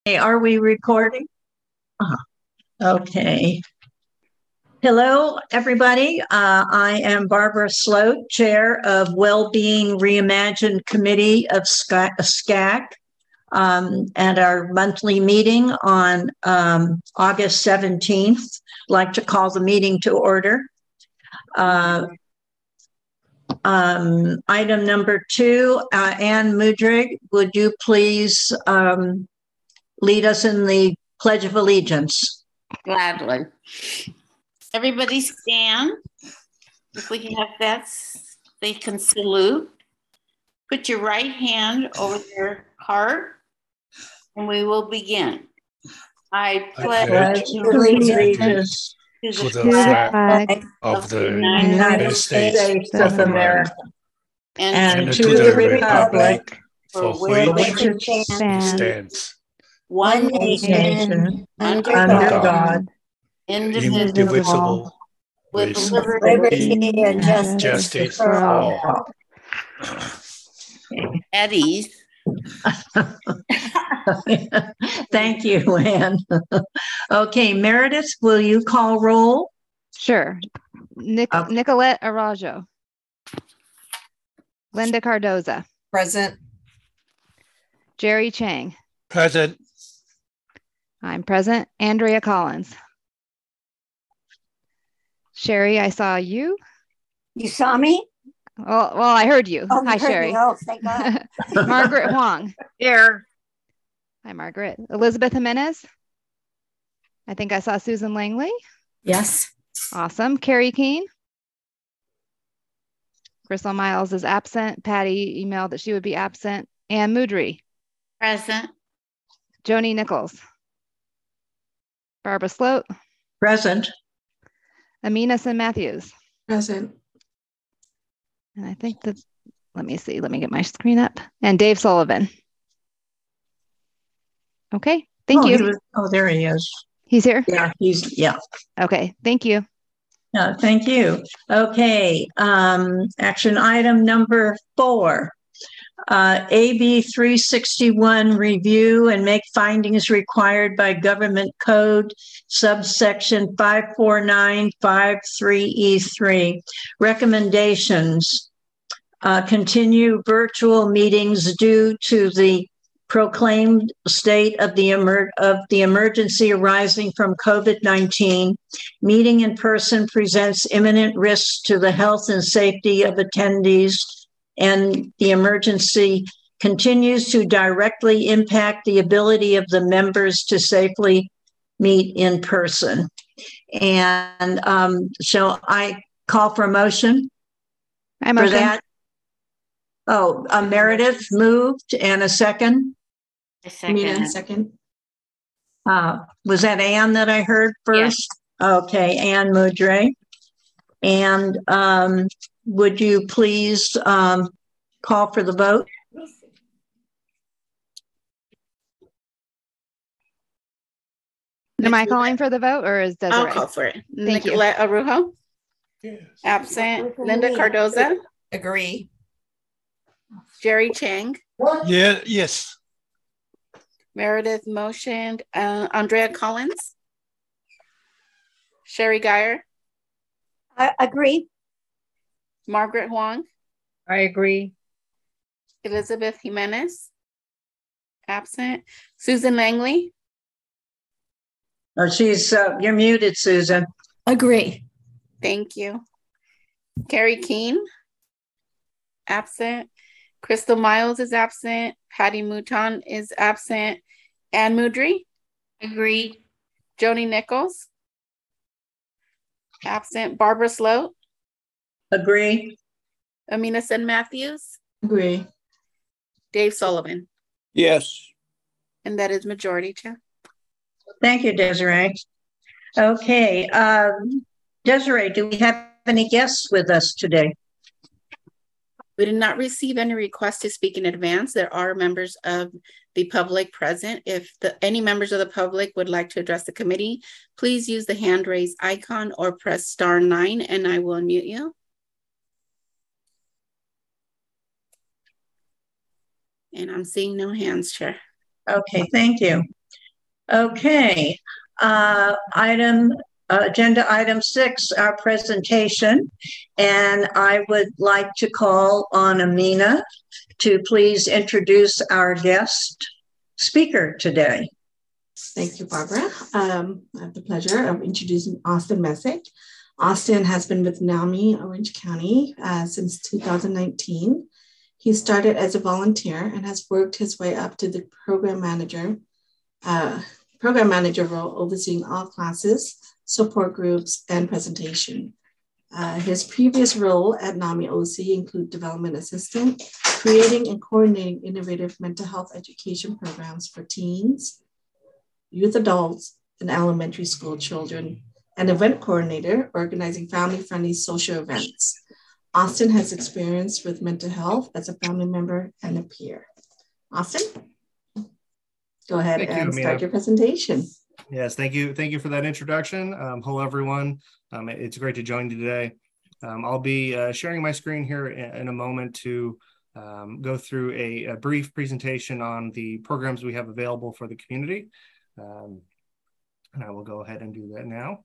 Hey, are we recording? Okay. Hello, everybody. I am Barbara Sloat, Chair of Wellbeing Reimagined Committee of SCAC, at our monthly meeting on August 17th. I'd like to call the meeting to order. Item number 2, Anne Mudrig, would you please lead us in the Pledge of Allegiance? Gladly. Everybody stand. If we can have that, they can salute. Put your right hand over your heart and we will begin. I pledge allegiance to to the the flag of the United States of America and to the republic for which which it stands one nation under under God, God, indivisible, with with liberty and justice for all. at ease. Thank you, Anne. Okay, Meredith, will you call roll? Sure. Nicolette Arajo. Linda Cardoza. Present. Jerry Chang. Present. I'm present. Andrea Collins. Sherry, I saw you. You saw me? Well, I heard you. Oh, Hi, you heard Sherry. me. Oh, thank God. Margaret Huang. Here. Hi, Margaret. Elizabeth Jimenez. I think I saw Susan Langley. Yes. Awesome. Carrie Keene. Crystal Miles is absent. Patty emailed that she would be absent. Anne Mudry. Present. Joni Nichols. Barbara Sloat. Present. Amina Sin Matthews. Present. And I think that, let me see, let me get my screen up. And Dave Sullivan. Okay, thank you. There he is. He's here? Yeah. Okay, thank you. Thank you. Okay, action item number 4. AB 361 review and make findings required by government code subsection 54953E3. Recommendations: continue virtual meetings due to the proclaimed state of the emergency arising from COVID-19. Meeting in person presents imminent risks to the health and safety of attendees, and the emergency continues to directly impact the ability of the members to safely meet in person. And so I call for a motion for that. Oh, Meredith moved, and a second. Second. Was that Anne that I heard first? Yes. Okay, Anne Mudray. And would you please call for the vote? Am I calling for the vote, or is Desiree? I'll call for it. Thank Nicolette Arujo. Yes. Absent. Linda Cardoza. Agree. Jerry Chang. Yeah. Yes. Meredith motioned. Andrea Collins. Sherry Geyer. I agree. Margaret Huang. I agree. Elizabeth Jimenez. Absent. Susan Langley. Oh, you're muted, Susan. Agree. Thank you. Carrie Keene. Absent. Crystal Miles is absent. Patty Mouton is absent. Anne Mudry. Agree. Joni Nichols. Absent. Barbara Sloat. Agree. Amina Sin Matthews. Agree. Dave Sullivan. Yes. And that is majority, Chair. Thank you, Desiree. Okay, Desiree, do we have any guests with us today? We did not receive any requests to speak in advance. There are members of the public present. If any members of the public would like to address the committee, please use the hand raise icon or press *9 and I will unmute you. And I'm seeing no hands, Chair. Okay, thank you. Okay, agenda item 6, our presentation. And I would like to call on Amina to please introduce our guest speaker today. Thank you, Barbara. I have the pleasure of introducing Austin Messick. Austin has been with NAMI Orange County since 2019. He started as a volunteer and has worked his way up to the program manager role, overseeing all classes, support groups, and presentation. His previous role at NAMI OC include development assistant, creating and coordinating innovative mental health education programs for teens, youth adults, and elementary school children, and event coordinator, organizing family-friendly social events. Austin has experience with mental health as a family member and a peer. Austin, go ahead and start your presentation. Yes, thank you. Thank you for that introduction. Hello, everyone. It's great to join you today. I'll be sharing my screen here in a moment to go through a brief presentation on the programs we have available for the community. And I will go ahead and do that now.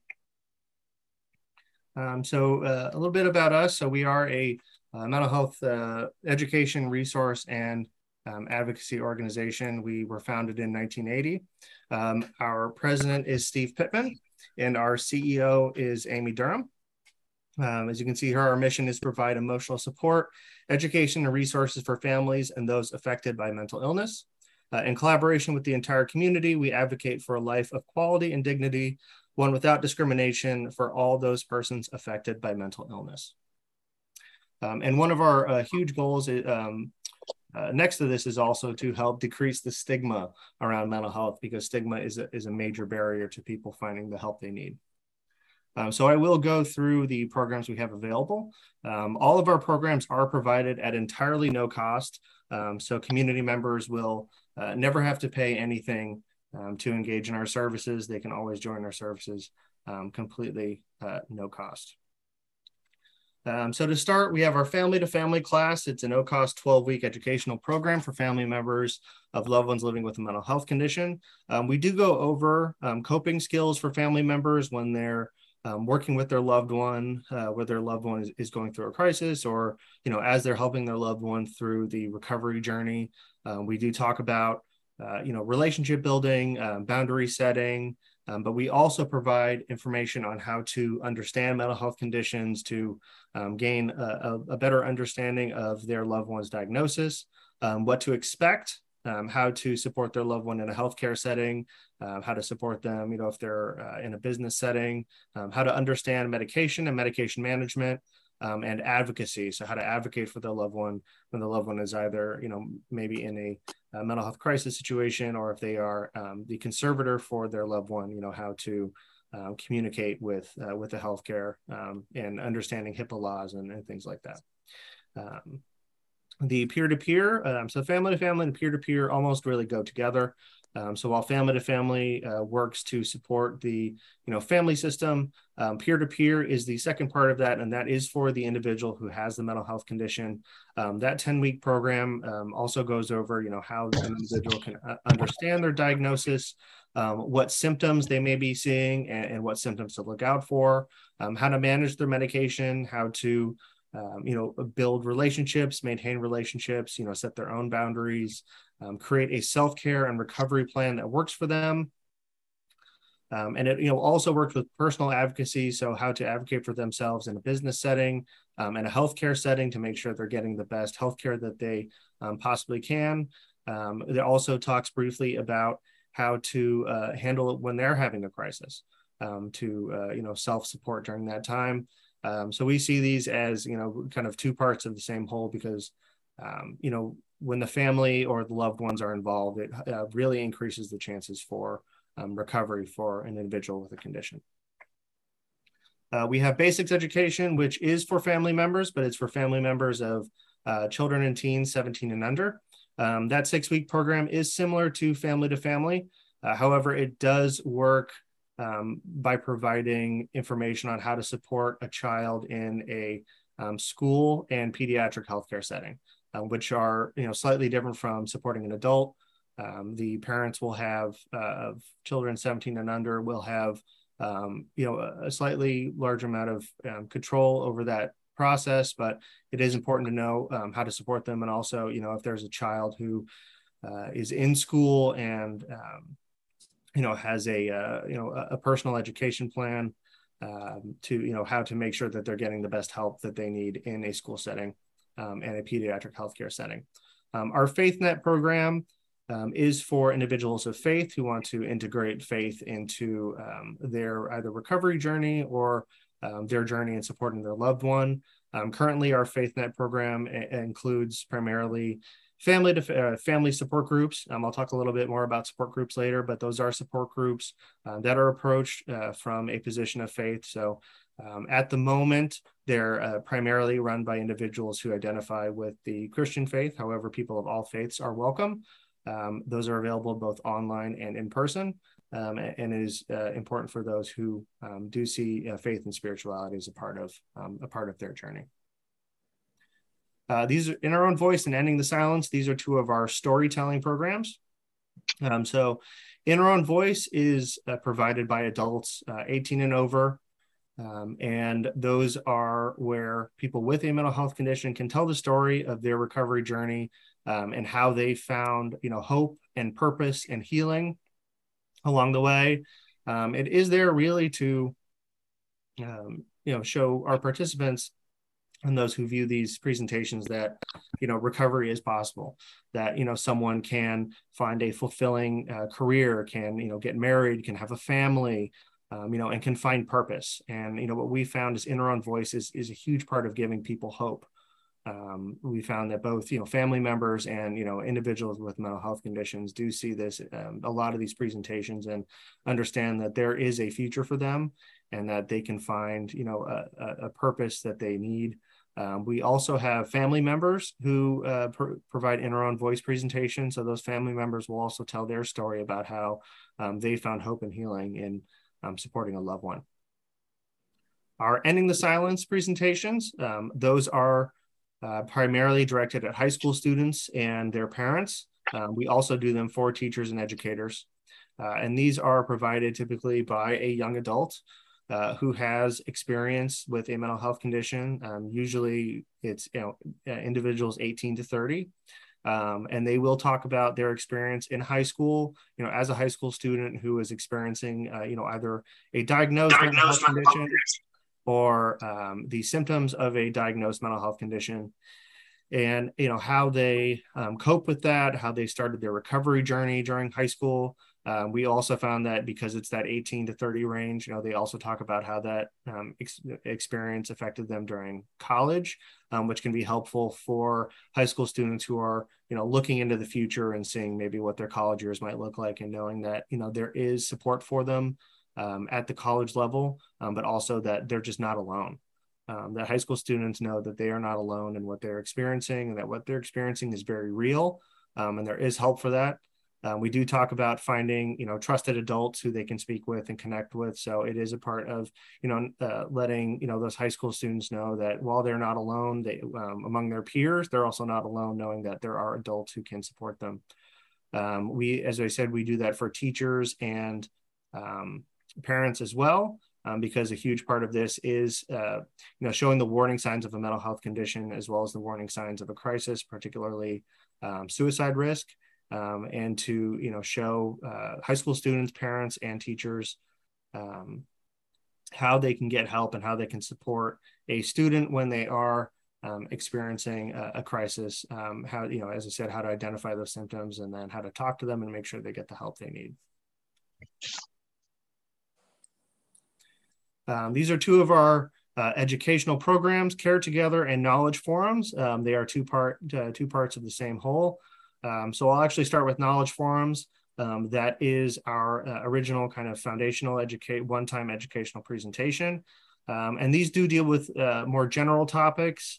So a little bit about us. So we are a mental health education resource and advocacy organization. We were founded in 1980. Our president is Steve Pittman, and our CEO is Amy Durham. As you can see here, our mission is to provide emotional support, education, and resources for families and those affected by mental illness. In collaboration with the entire community, we advocate for a life of quality and dignity, one without discrimination for all those persons affected by mental illness. And one of our huge goals next to this is also to help decrease the stigma around mental health, because stigma is a major barrier to people finding the help they need. So I will go through the programs we have available. All of our programs are provided at entirely no cost. So community members will never have to pay anything to engage in our services. They can always join our services completely no cost. So to start, we have our Family to Family class. It's a no-cost 12-week educational program for family members of loved ones living with a mental health condition. We do go over coping skills for family members when they're working with their loved one, where their loved one is going through a crisis, or as they're helping their loved one through the recovery journey. We do talk about relationship building, boundary setting, but we also provide information on how to understand mental health conditions, to gain a better understanding of their loved one's diagnosis, what to expect, how to support their loved one in a healthcare setting, how to support them, if they're in a business setting, how to understand medication and medication management, and advocacy. So how to advocate for their loved one when the loved one is either, maybe in a mental health crisis situation, or if they are the conservator for their loved one, how to communicate with the healthcare and understanding HIPAA laws and things like that. The peer-to-peer, so family to family and peer-to-peer almost really go together. So while family to family works to support the family system, peer-to-peer is the second part of that, and that is for the individual who has the mental health condition. That 10-week program also goes over how an individual can understand their diagnosis, what symptoms they may be seeing, and what symptoms to look out for, how to manage their medication, how to build relationships, maintain relationships, set their own boundaries, create a self-care and recovery plan that works for them. And it also works with personal advocacy, so how to advocate for themselves in a business setting and a healthcare setting to make sure they're getting the best healthcare that they possibly can. It also talks briefly about how to handle it when they're having a crisis, to self-support during that time. So we see these as, kind of two parts of the same whole, because, when the family or the loved ones are involved, it really increases the chances for recovery for an individual with a condition. We have basics education, which is for family members, but it's for family members of children and teens 17 and under. That 6-week program is similar to family to family. However, it does work by providing information on how to support a child in a school and pediatric healthcare setting, which are slightly different from supporting an adult. The parents will have, of children 17 and under, will have, a slightly larger amount of control over that process, but it is important to know how to support them. And also, if there's a child who is in school and, has a personal education plan, to, how to make sure that they're getting the best help that they need in a school setting and a pediatric healthcare setting. Our FaithNet program is for individuals of faith who want to integrate faith into their either recovery journey or their journey in supporting their loved one. Currently, our FaithNet program includes primarily family support groups. I'll talk a little bit more about support groups later, but those are support groups that are approached from a position of faith. So at the moment, they're primarily run by individuals who identify with the Christian faith. However, people of all faiths are welcome. Those are available both online and in person, and it is important for those who do see faith and spirituality as a part of their journey. These are In Our Own Voice and Ending the Silence. These are two of our storytelling programs. So In Our Own Voice is provided by adults 18 and over. And those are where people with a mental health condition can tell the story of their recovery journey and how they found, hope and purpose and healing along the way. It is there really to, show our participants and those who view these presentations that, recovery is possible, that, someone can find a fulfilling career, can, get married, can have a family, and can find purpose. And, what we found is In Our Own Voice is a huge part of giving people hope. We found that both, family members and, individuals with mental health conditions do see this, a lot of these presentations, and understand that there is a future for them and that they can find, a purpose that they need. We also have family members who provide In Our Own Voice presentations. So those family members will also tell their story about how they found hope and healing in supporting a loved one. Our Ending the Silence presentations, those are primarily directed at high school students and their parents. We also do them for teachers and educators. And these are provided typically by a young adult who has experience with a mental health condition. Usually it's individuals 18 to 30. And they will talk about their experience in high school, as a high school student who is experiencing, either a diagnosed mental health condition or the symptoms of a diagnosed mental health condition, and how they cope with that, how they started their recovery journey during high school. We also found that because it's that 18 to 30 range, they also talk about how that experience affected them during college, which can be helpful for high school students who are, looking into the future and seeing maybe what their college years might look like, and knowing that, there is support for them at the college level, but also that they're just not alone. That high school students know that they are not alone in what they're experiencing, and that what they're experiencing is very real, and there is help for that. We do talk about finding, trusted adults who they can speak with and connect with. So it is a part of, letting, those high school students know that while they're not alone, they, among their peers, they're also not alone, knowing that there are adults who can support them. As I said, we do that for teachers and parents as well, because a huge part of this is, showing the warning signs of a mental health condition, as well as the warning signs of a crisis, particularly suicide risk. And to, show high school students, parents, and teachers how they can get help and how they can support a student when they are experiencing a crisis, how, as I said, how to identify those symptoms, and then how to talk to them and make sure they get the help they need. These are two of our educational programs, Care Together and Knowledge Forums. They are two parts of the same whole. So I'll actually start with Knowledge Forums. That is our original kind of foundational one-time educational presentation. And these do deal with more general topics.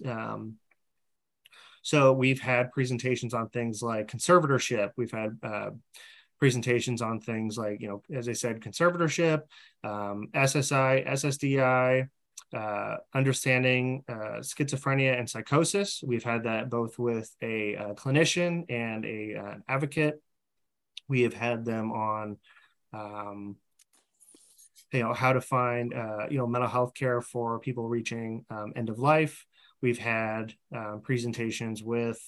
So we've had presentations on things like conservatorship. We've had presentations on things like, as I said, conservatorship, SSI, SSDI, understanding schizophrenia and psychosis. We've had that both with a clinician and an advocate. We have had them on, how to find, mental health care for people reaching end of life. We've had presentations with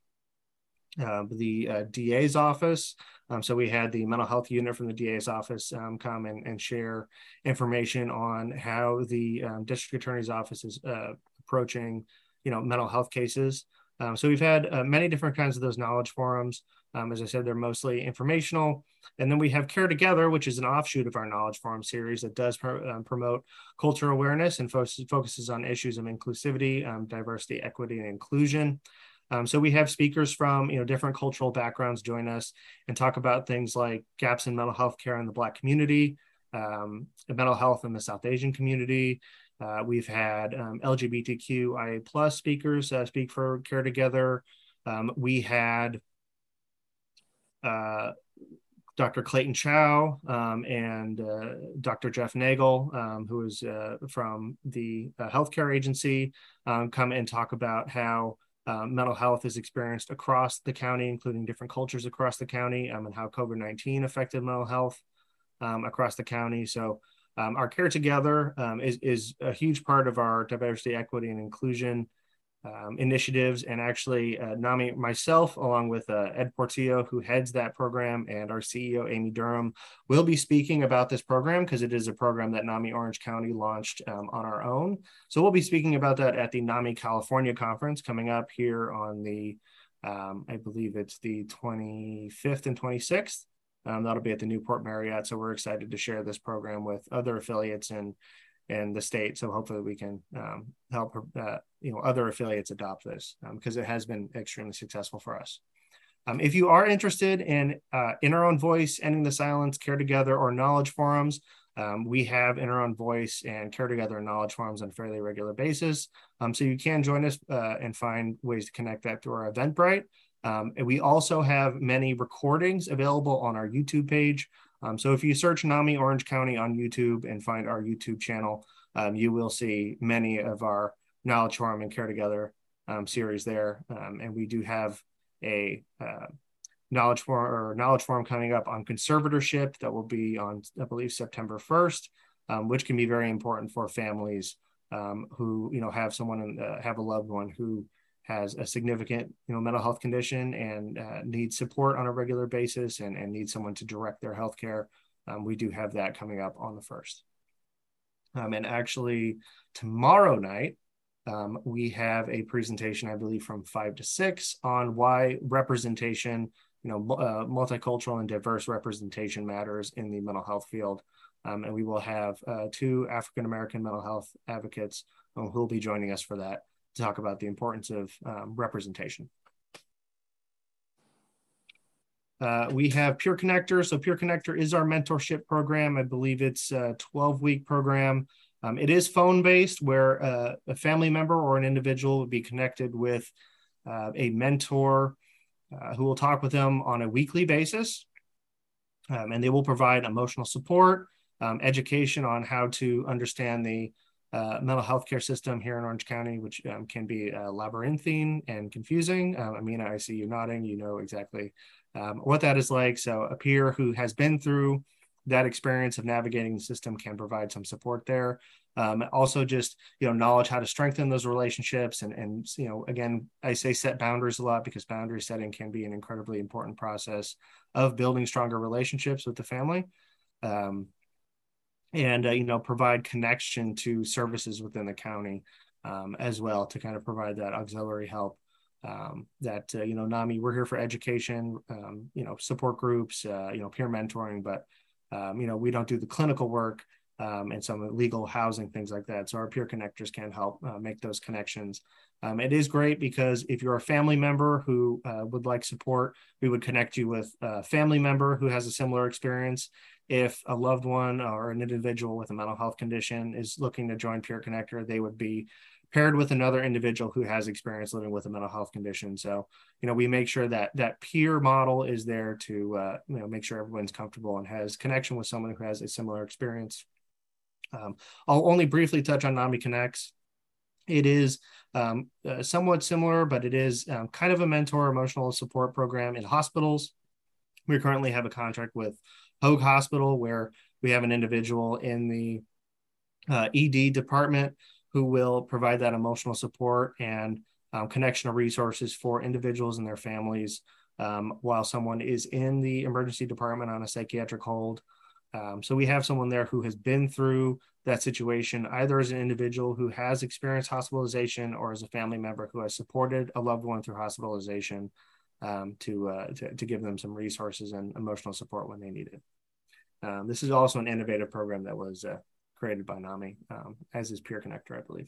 the DA's office. So we had the mental health unit from the DA's office come and share information on how the district attorney's office is approaching, mental health cases. So we've had many different kinds of those knowledge forums. As I said, they're mostly informational. And then we have Care Together, which is an offshoot of our knowledge forum series that does promote cultural awareness and focuses on issues of inclusivity, diversity, equity, and inclusion. So we have speakers from different cultural backgrounds join us and talk about things like gaps in mental health care in the Black community, mental health in the South Asian community. We've had LGBTQIA plus speakers speak for Care Together. We had Dr. Clayton Chow and Dr. Jeff Nagel, who is from the healthcare agency, come and talk about how mental health is experienced across the county, including different cultures across the county, and how COVID-19 affected mental health across the county. So our Care Together is a huge part of our diversity, equity, and inclusion initiatives. And actually, NAMI, myself, along with Ed Portillo, who heads that program, and our CEO, Amy Durham, will be speaking about this program because it is a program that NAMI Orange County launched on our own. So we'll be speaking about that at the NAMI California conference coming up here on the, I believe it's the 25th and 26th. That'll be at the Newport Marriott. So we're excited to share this program with other affiliates in the state. So hopefully we can help other affiliates adopt this because it has been extremely successful for us. If you are interested in Our Own Voice, Ending the Silence, Care Together, or knowledge forums, we have Our Own Voice and Care Together and knowledge forums on a fairly regular basis. So you can join us and find ways to connect that through our Eventbrite. And we also have many recordings available on our YouTube page. So if you search NAMI Orange County on YouTube and find our YouTube channel, you will see many of our Knowledge Forum and Care Together series there. And we do have a knowledge forum coming up on conservatorship that will be on, I believe, September 1st, which can be very important for families who have have a loved one who has a significant mental health condition and needs support on a regular basis and needs someone to direct their healthcare. We do have that coming up on the 1st. And actually tomorrow night, we have a presentation, I believe, from 5 to 6 on why representation, multicultural and diverse representation matters in the mental health field. And we will have 2 African-American mental health advocates who will be joining us for that to talk about the importance of representation. We have Peer Connector. So Peer Connector is our mentorship program. I believe it's a 12-week program. It is phone-based where a family member or an individual would be connected with a mentor who will talk with them on a weekly basis. And they will provide emotional support, education on how to understand the mental health care system here in Orange County, which can be labyrinthine and confusing. Amina, I see you nodding. You know exactly what that is like. So a peer who has been through that experience of navigating the system can provide some support there. Also just, knowledge how to strengthen those relationships. And again, I say set boundaries a lot because boundary setting can be an incredibly important process of building stronger relationships with the family. And provide connection to services within the county as well to kind of provide that auxiliary help NAMI, we're here for education, support groups, peer mentoring, but, we don't do the clinical work and some legal housing, things like that. So our peer connectors can help make those connections. It is great because if you're a family member who would like support, we would connect you with a family member who has a similar experience. If a loved one or an individual with a mental health condition is looking to join Peer Connector, they would be paired with another individual who has experience living with a mental health condition. So, we make sure that that peer model is there to, make sure everyone's comfortable and has connection with someone who has a similar experience. I'll only briefly touch on NAMI Connects. It is somewhat similar, but it is kind of a mentor emotional support program in hospitals. We currently have a contract with Hoag Hospital, where we have an individual in the ED department who will provide that emotional support and connection of resources for individuals and their families while someone is in the emergency department on a psychiatric hold. So we have someone there who has been through that situation, either as an individual who has experienced hospitalization or as a family member who has supported a loved one through hospitalization to give them some resources and emotional support when they need it. This is also an innovative program that was created by NAMI, as is Peer Connector, I believe.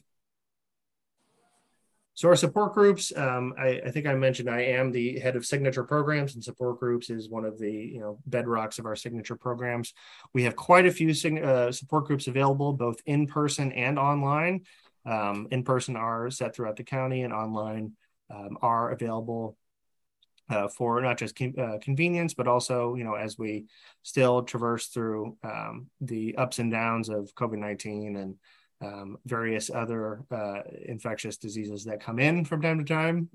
So our support groups, I think I mentioned I am the head of signature programs, and support groups is one of the bedrocks of our signature programs. We have quite a few support groups available, both in person and online. In person are set throughout the county, and online are available for not just convenience, but also as we still traverse through the ups and downs of COVID-19 and various other infectious diseases that come in from time to time.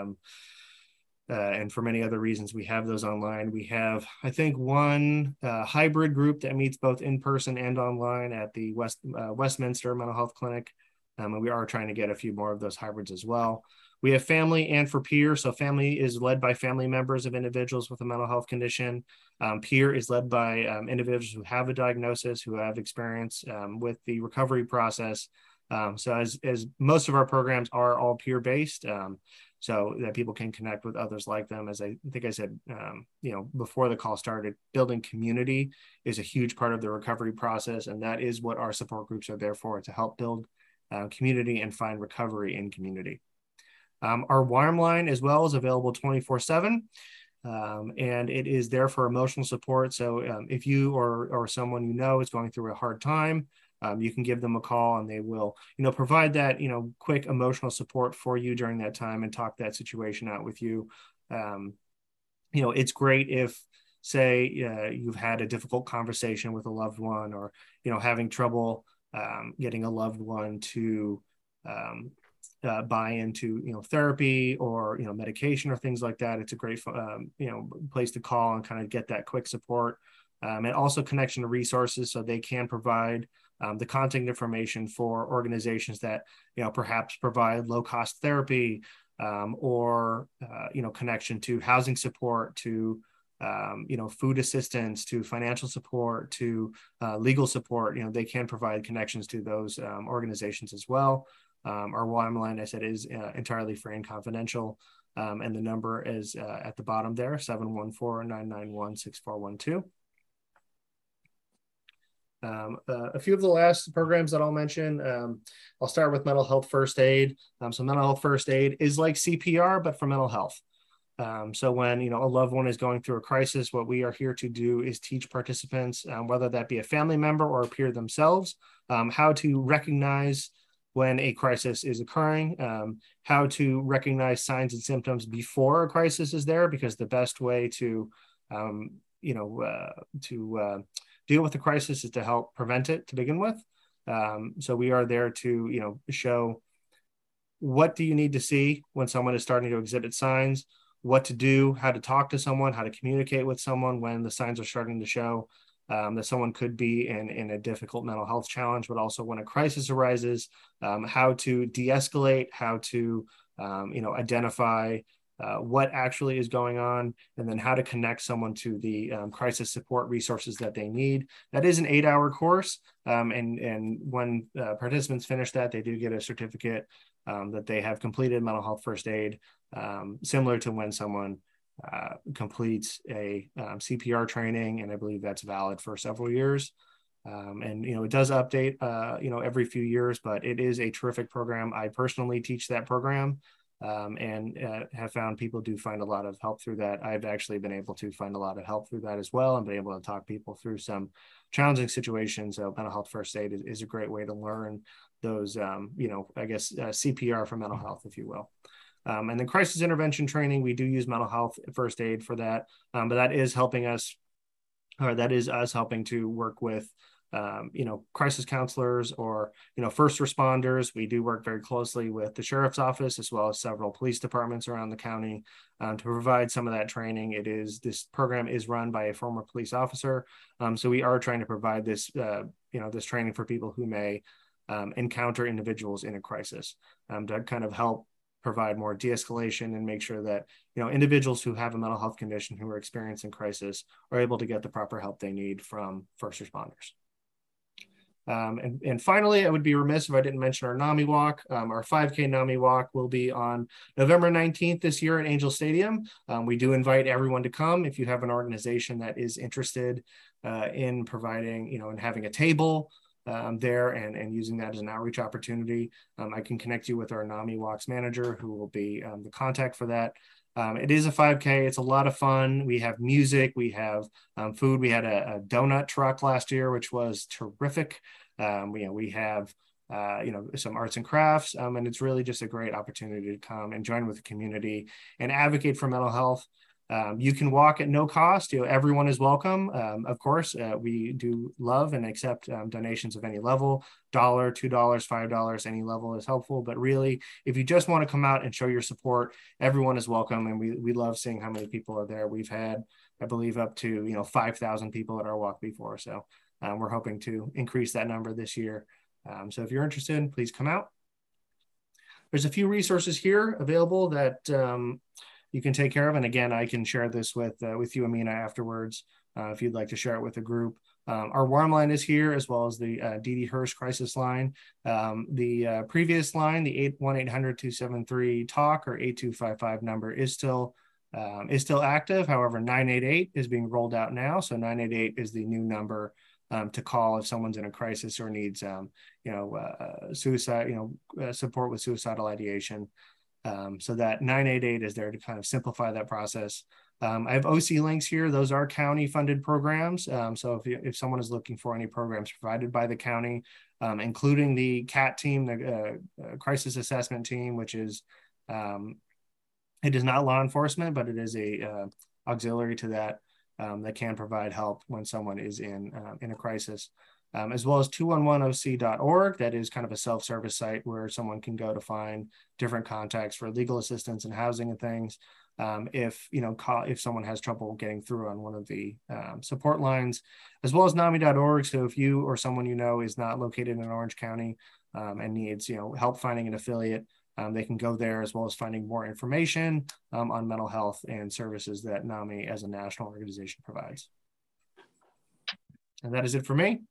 And for many other reasons, we have those online. We have, I think, one hybrid group that meets both in person and online at the Westminster Mental Health Clinic. And we are trying to get a few more of those hybrids as well. We have family and for peer. So family is led by family members of individuals with a mental health condition. Peer is led by individuals who have a diagnosis, who have experience with the recovery process. So as most of our programs are all peer-based, so that people can connect with others like them. As I think I said, before the call started, building community is a huge part of the recovery process. And that is what our support groups are there for, to help build community and find recovery in community. Our WARM line as well is available 24/7, and it is there for emotional support. So if you or someone is going through a hard time, you can give them a call, and they will provide that quick emotional support for you during that time and talk that situation out with you. It's great if, say, you've had a difficult conversation with a loved one, or having trouble getting a loved one to buy into therapy or medication or things like that. It's a great place to call and kind of get that quick support, and also connection to resources, so they can provide the contact information for organizations that perhaps provide low-cost therapy, or connection to housing support, to food assistance, to financial support, to legal support. They can provide connections to those organizations as well. Our WARM line, I said, is entirely free and confidential. And the number is at the bottom there, 714-991-6412. A few of the last programs that I'll mention, I'll start with mental health first aid. So mental health first aid is like CPR, but for mental health. So when a loved one is going through a crisis, what we are here to do is teach participants, whether that be a family member or a peer themselves, how to recognize when a crisis is occurring, how to recognize signs and symptoms before a crisis is there, because the best way to deal with the crisis is to help prevent it to begin with. So we are there to show what do you need to see when someone is starting to exhibit signs, what to do, how to talk to someone, how to communicate with someone when the signs are starting to show that someone could be in a difficult mental health challenge, but also when a crisis arises, how to de-escalate, how to identify what actually is going on, and then how to connect someone to the crisis support resources that they need. That is an 8-hour course, and when participants finish that, they do get a certificate that they have completed mental health first aid, similar to when someone completes a CPR training, and I believe that's valid for several years. And it does update every few years, but it is a terrific program. I personally teach that program, and have found people do find a lot of help through that. I've actually been able to find a lot of help through that as well, and been able to talk people through some challenging situations. So mental health first aid is a great way to learn those CPR for mental health, if you will. And then crisis intervention training, we do use mental health first aid for that, but that is helping us, or that is us helping to work with crisis counselors or, first responders. We do work very closely with the sheriff's office as well as several police departments around the county to provide some of that training. This program is run by a former police officer. So we are trying to provide this, this training for people who may encounter individuals in a crisis to kind of help provide more de-escalation and make sure that individuals who have a mental health condition who are experiencing crisis are able to get the proper help they need from first responders. And finally, I would be remiss if I didn't mention our NAMI walk. Our 5K NAMI walk will be on November 19th this year at Angel Stadium. We do invite everyone to come. If you have an organization that is interested in providing, and having a table there and using that as an outreach opportunity, I can connect you with our NAMI Walks manager who will be the contact for that. It is a 5K. It's a lot of fun. We have music. We have food. We had a donut truck last year, which was terrific. We have some arts and crafts, and it's really just a great opportunity to come and join with the community and advocate for mental health. You can walk at no cost. Everyone is welcome. Of course, we do love and accept donations of any level. $1, $2, $5, any level is helpful. But really, if you just want to come out and show your support, everyone is welcome. And we love seeing how many people are there. We've had, I believe, up to 5,000 people at our walk before. So we're hoping to increase that number this year. So if you're interested, please come out. There's a few resources here available that you can take care of. And again, I can share this with you, Amina, afterwards, if you'd like to share it with the group. Our warm line is here, as well as the Dee Dee Hirsch crisis line. The previous line, the 1-800-273-TALK or 8255 number is still active. However, 988 is being rolled out now. So 988 is the new number to call if someone's in a crisis or needs, suicide, support with suicidal ideation. So that 988 is there to kind of simplify that process. I have OC links here. Those are county funded programs. So if someone is looking for any programs provided by the county, including the CAT team, the crisis assessment team, which is, it is not law enforcement, but it is a auxiliary to that, that can provide help when someone is in a crisis. As well as 211oc.org. That is kind of a self-service site where someone can go to find different contacts for legal assistance and housing and things. If someone has trouble getting through on one of the support lines, as well as NAMI.org. So if you or someone is not located in Orange County and needs help finding an affiliate, they can go there, as well as finding more information on mental health and services that NAMI as a national organization provides. And that is it for me.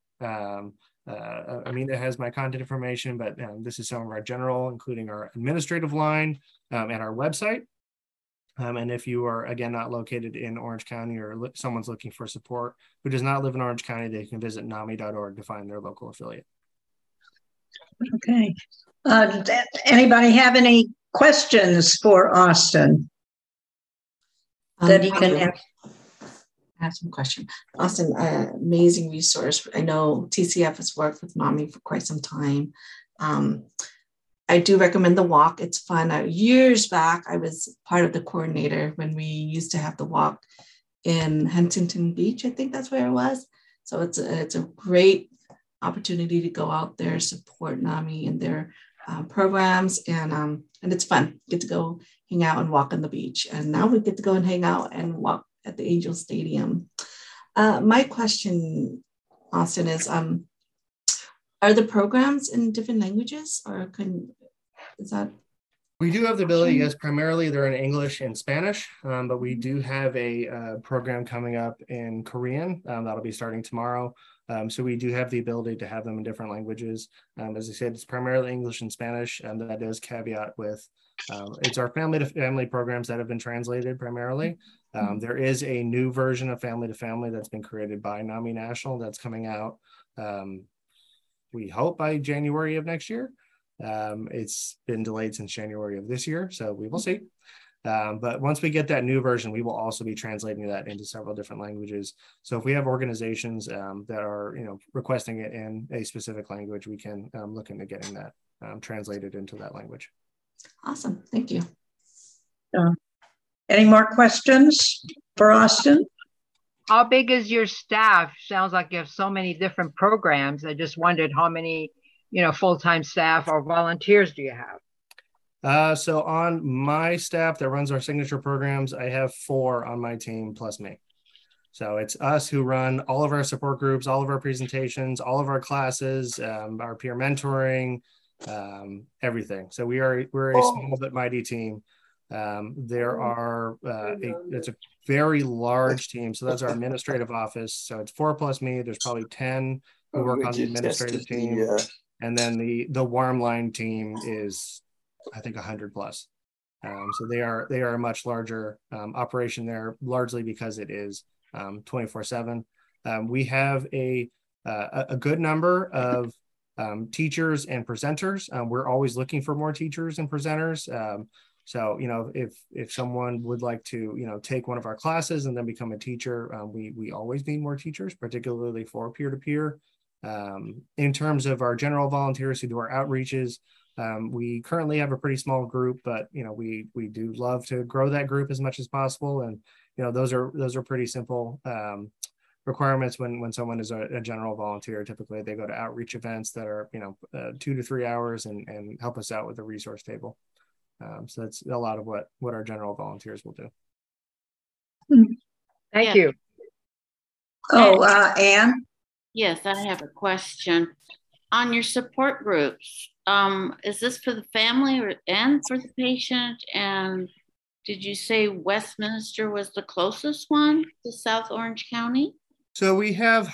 Amina has my contact information, but this is some of our general, including our administrative line and our website. And if you are, again, not located in Orange County or someone's looking for support who does not live in Orange County, they can visit NAMI.org to find their local affiliate. Okay. Anybody have any questions for Austin that he can answer? I have some question. Austin, amazing resource. I know TCF has worked with NAMI for quite some time. I do recommend the walk. It's fun. Years back, I was part of the coordinator when we used to have the walk in Huntington Beach. I think that's where it was. So it's a great opportunity to go out there, support NAMI and their programs, and it's fun. Get to go hang out and walk on the beach. And now we get to go and hang out and walk at the Angel Stadium. My question, Austin, is are the programs in different languages, or is that? We do have the ability, yes, primarily they're in English and Spanish, but we do have a program coming up in Korean that'll be starting tomorrow. So we do have the ability to have them in different languages. As I said, it's primarily English and Spanish, and that does caveat with it's our family to family programs that have been translated primarily. There is a new version of Family to Family that's been created by NAMI National that's coming out, we hope, by January of next year. It's been delayed since January of this year, so we will see. But once we get that new version, we will also be translating that into several different languages. So if we have organizations that are requesting it in a specific language, we can look into getting that translated into that language. Awesome. Thank you. Any more questions for Austin? How big is your staff? Sounds like you have so many different programs. I just wondered how many, full-time staff or volunteers do you have? So on my staff that runs our signature programs, I have 4 on my team plus me. So it's us who run all of our support groups, all of our presentations, all of our classes, our peer mentoring, everything. So we're a small but mighty team. It's a very large team. So that's our administrative office. So it's 4 plus me. There's probably 10 who work on the administrative team. And then the warm line team is, I think, 100 plus. So they are a much larger operation there, largely because it is 24/7. We have a good number of teachers and presenters. We're always looking for more teachers and presenters. So, if someone would like to, take one of our classes and then become a teacher, we always need more teachers, particularly for peer-to-peer. In terms of our general volunteers who do our outreaches, we currently have a pretty small group, but, we do love to grow that group as much as possible. And, those are pretty simple requirements when someone is a general volunteer. Typically they go to outreach events that are 2 to 3 hours and help us out with the resource table. So that's a lot of what our general volunteers will do. Thank you. Oh, Anne? Yes, I have a question. On your support groups, is this for the family and for the patient? And did you say Westminster was the closest one to South Orange County? So we have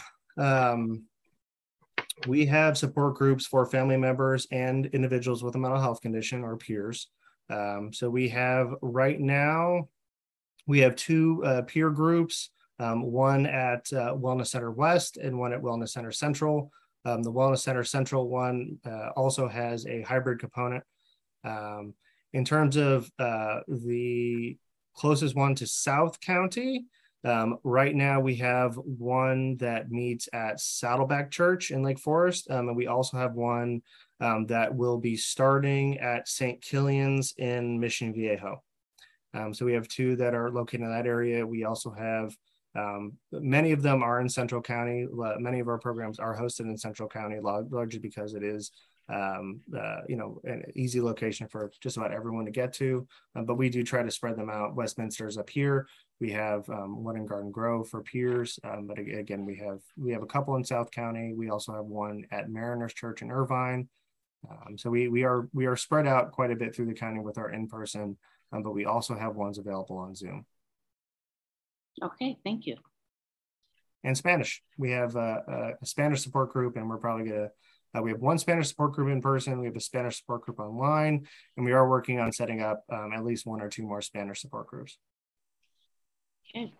support groups for family members and individuals with a mental health condition or peers. So we have right now, we have 2 peer groups, one at Wellness Center West and one at Wellness Center Central. The Wellness Center Central one also has a hybrid component. In terms of the closest one to South County, right now we have one that meets at Saddleback Church in Lake Forest, and we also have one that will be starting at St. Killian's in Mission Viejo. So we have 2 that are located in that area. We also have many of them are in Central County. Many of our programs are hosted in Central County, largely because it is an easy location for just about everyone to get to. But we do try to spread them out. Westminster's up here. We have one in Garden Grove for peers. But again, we have a couple in South County. We also have one at Mariners Church in Irvine. So we are spread out quite a bit through the county with our in-person, but we also have ones available on Zoom. Okay, thank you. And Spanish. We have a Spanish support group, and we're probably going to, we have one Spanish support group in person. We have a Spanish support group online, and we are working on setting up at least 1 or 2 more Spanish support groups. Okay.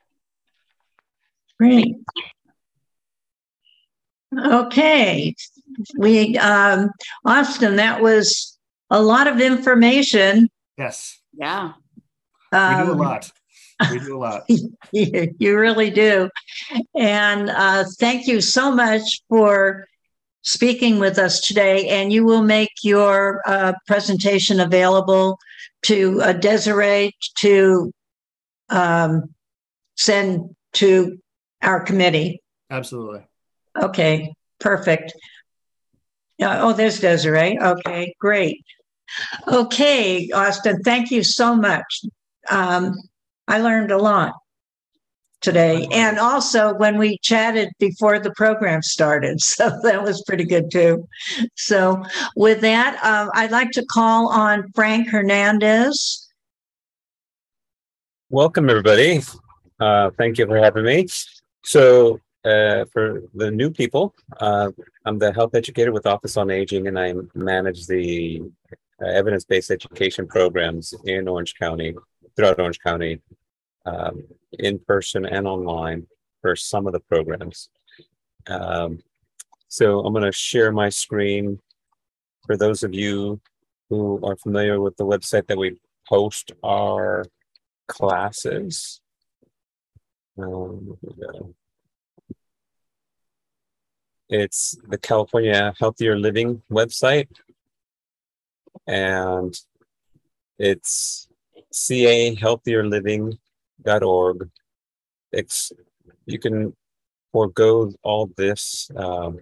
Great. Okay. Austin, that was a lot of information. Yes. Yeah. We do a lot. We do a lot. You really do. And thank you so much for speaking with us today. And you will make your presentation available to Desiree to send to our committee. Absolutely. Okay, perfect. Oh, there's Desiree. Okay, great. Okay, Austin, thank you so much. I learned a lot today. And also when we chatted before the program started, so that was pretty good too. So with that, I'd like to call on Frank Hernandez. Welcome, everybody. Thank you for having me. So for the new people, I'm the health educator with Office on Aging, and I manage the evidence-based education programs in Orange County, throughout Orange County, in person and online for some of the programs. So I'm going to share my screen for those of you who are familiar with the website that we post our classes. It's the California Healthier Living website, and it's cahealthierliving.org you can forego all this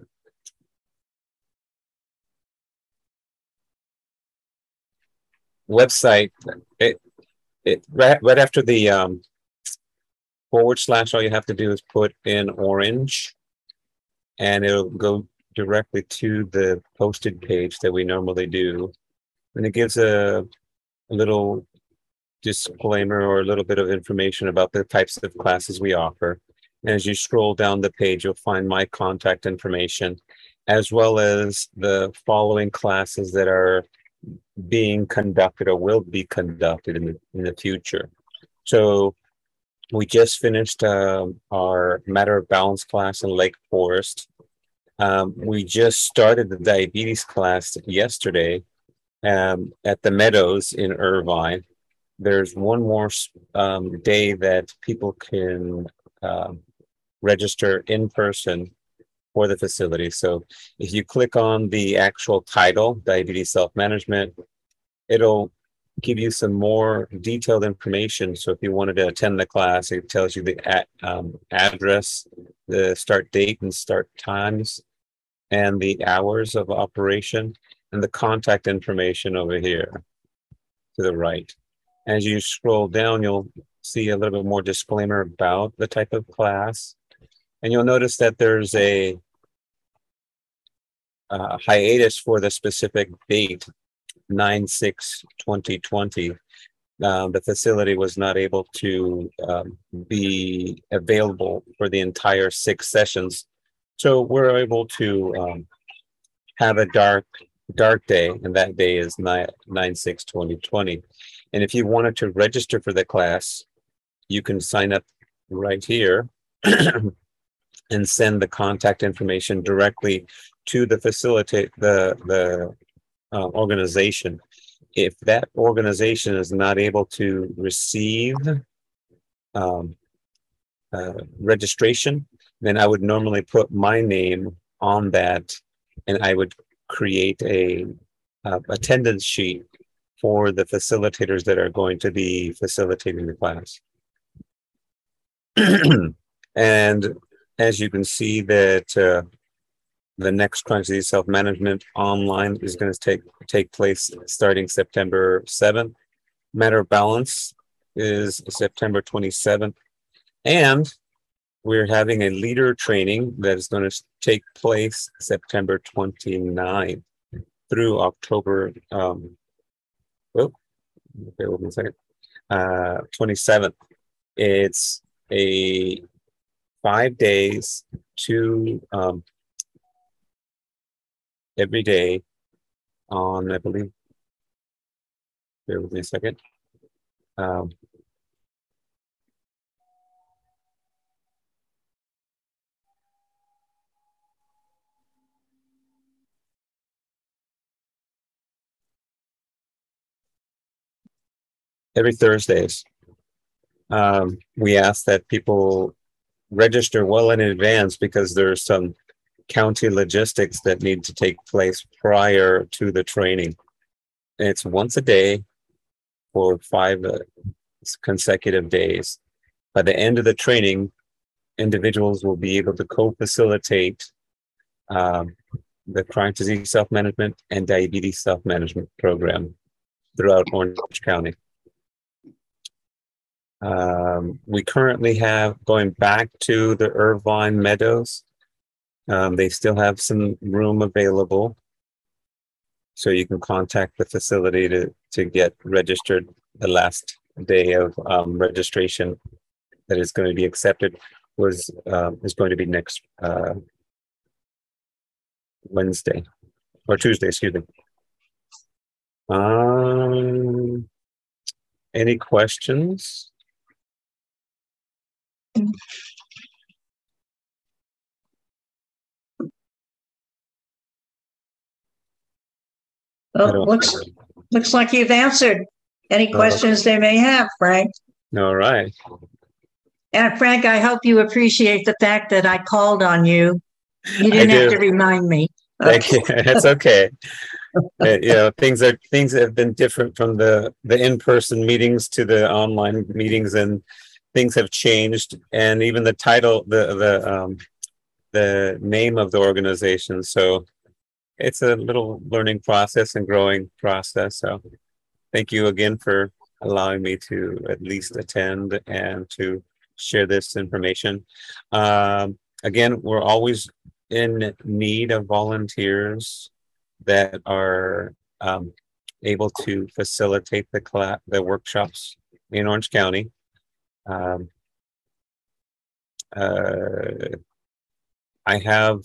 website. Right after the / all you have to do is put in orange, and it'll go directly to the posted page that we normally do. And it gives a little disclaimer or a little bit of information about the types of classes we offer. And as you scroll down the page, you'll find my contact information, as well as the following classes that are being conducted or will be conducted in the future. So we just finished our Matter of Balance class in Lake Forest. We just started the diabetes class yesterday at the Meadows in Irvine. There's one more day that people can register in person for the facility. So if you click on the actual title, Diabetes Self-Management, it'll give you some more detailed information. So if you wanted to attend the class, it tells you the address, the start date and start times, and the hours of operation, and the contact information over here to the right. As you scroll down, you'll see a little bit more disclaimer about the type of class. And you'll notice that there's a hiatus for the specific date, 9/6/2020. The facility was not able to be available for the entire 6 sessions. So we're able to have a dark day, and that day is 9/6/2020. And if you wanted to register for the class, you can sign up right here and send the contact information directly to the organization. If that organization is not able to receive registration, then I would normally put my name on that, and I would create a attendance sheet for the facilitators that are going to be facilitating the class. And as you can see that the next Chronic Disease Self-Management online is going to take place starting September 7th. Matter of Balance is September 27th. And we're having a leader training that is going to take place September 29th through October, bear with me a second, 27th. It's a 5 days to every day on, I believe, bear with me a second. Every Thursdays. We ask that people register well in advance because there's some county logistics that need to take place prior to the training. And it's once a day for 5 consecutive days. By the end of the training, individuals will be able to co-facilitate the Chronic Disease Self-Management and Diabetes Self-Management program throughout Orange County. We currently have, going back to the Irvine Meadows, they still have some room available. So you can contact the facility to get registered. The last day of registration that is going to be accepted is going to be next Wednesday or Tuesday, excuse me. Any questions? Well, looks like you've answered any questions they may have, Frank. All right. And Frank, I hope you appreciate the fact that I called on you. You didn't have to remind me. Thank you. That's okay. Things have been different from the in-person meetings to the online meetings, and things have changed, and even the title, the name of the organization. So it's a little learning process and growing process. So thank you again for allowing me to at least attend and to share this information. Again, we're always in need of volunteers that are able to facilitate the workshops in Orange County. I have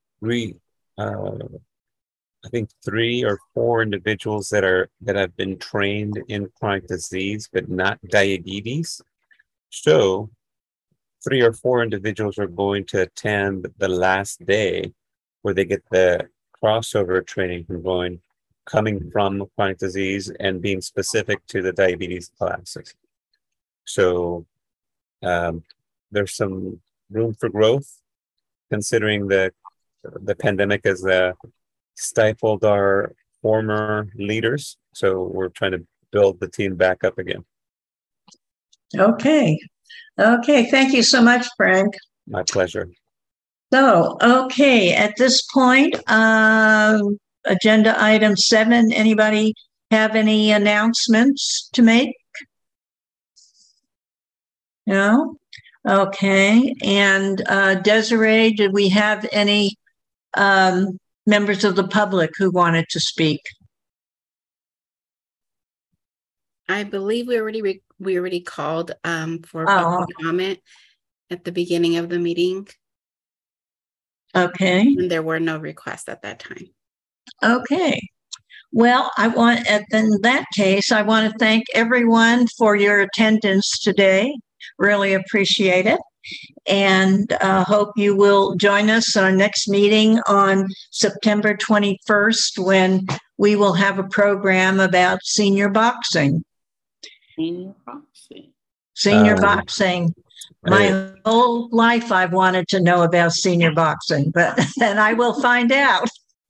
I think 3 or 4 individuals that have been trained in chronic disease, but not diabetes. So 3 or 4 individuals are going to attend the last day where they get the crossover training from coming from chronic disease and being specific to the diabetes classes. So there's some room for growth, considering the pandemic has stifled our former leaders. So we're trying to build the team back up again. Okay. Thank you so much, Frank. My pleasure. So, okay, at this point, agenda item 7, anybody have any announcements to make? No? Okay, and Desiree, did we have any members of the public who wanted to speak? I believe we already called for public comment at the beginning of the meeting. Okay. And there were no requests at that time. Okay. Well, in that case, I want to thank everyone for your attendance today. Really appreciate it. And hope you will join us on our next meeting on September 21st, when we will have a program about senior boxing. Senior boxing. My whole life I've wanted to know about senior boxing, but then I will find out.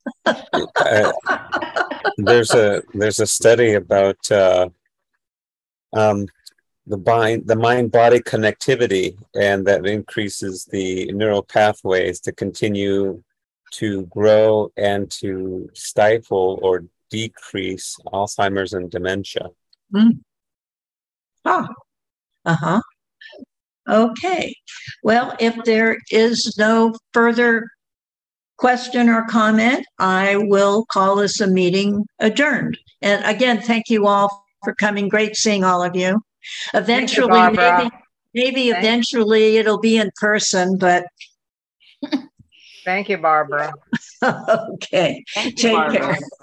There's a study about the mind-body connectivity, and that increases the neural pathways to continue to grow and to stifle or decrease Alzheimer's and dementia. Okay. Well, if there is no further question or comment, I will call this a meeting adjourned. And again, thank you all for coming. Great seeing all of you. Eventually, maybe eventually it'll be in person, but. Thank you, Barbara. Okay. Thank you, Take Barbara. care.